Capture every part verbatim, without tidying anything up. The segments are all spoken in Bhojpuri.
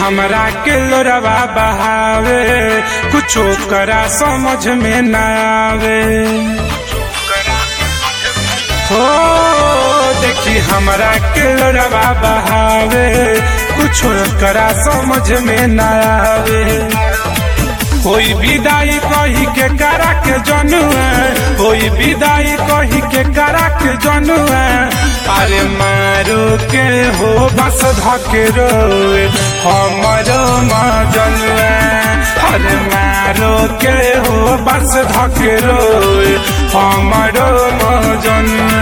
हमरा के लोरवा बहावे, कुछो करा समझ में न आवे। हो देखी हमरा के लोरवा बहावे, कुछो करा समझ में न आवे। कोई विदाई कही के करा के जनुआ, कोई विदाई कही के करा के जनुआ। अरे मारो के हो बस धके रोए हमरो मजनुआ। अरे मारो के हो बस धके रोए हमरो मजनुआ।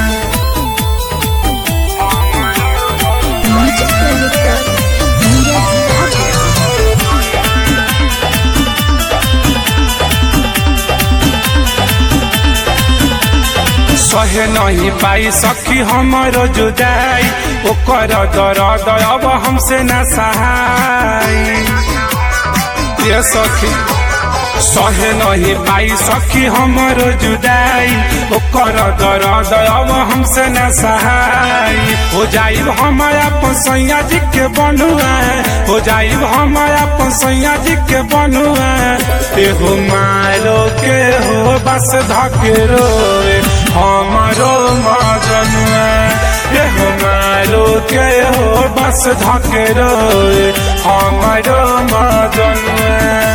सहे नहीं पाई सखी हमरो जुदाई, ओकर दर्द अब हमसे न सहाय। ये सखी सहे नहीं पाई सखी हमरो जुदाई, ओकर दर्द अब हमसे न सहाय। हो जाइब हम अपन सैया जी के बनुआ, हो जाइब हम अपन सैया जी के बनुआ। एहो मारो के हो बस धके रोए हमरो मजनुआ। एहो मारो के हो बस धके रोए हमरो मजनुआ।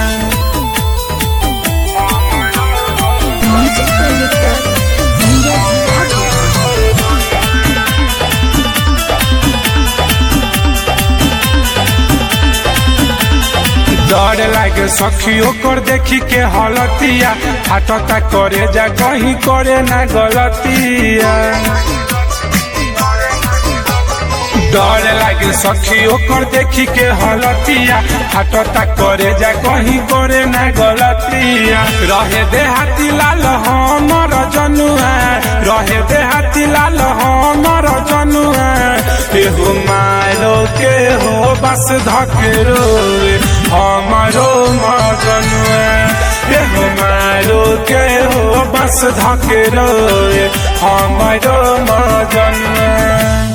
डर लागे सखी ओकर देखी के हलतिया, हाटता करे जा कहीं करे ना गलतिया। डर लागे सखी ओकर देखी के हलतिया, हाटता करे जा कहीं करे ना गलतिया। रहे देहाती लाल हमर जनुआ, रहे देहाती लाल हमर जनुआ। एहो मारो के हो बस धके रोए हमरो मजनुआ। एहो मारो के हो बस धके रोए हमरो मजनुआ।